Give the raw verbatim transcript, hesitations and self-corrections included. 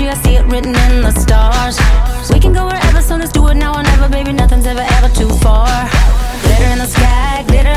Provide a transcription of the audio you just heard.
I see it written in the stars. We can go wherever, so let's do it now or never, baby. Nothing's ever, ever too far. Glitter in the sky, glitter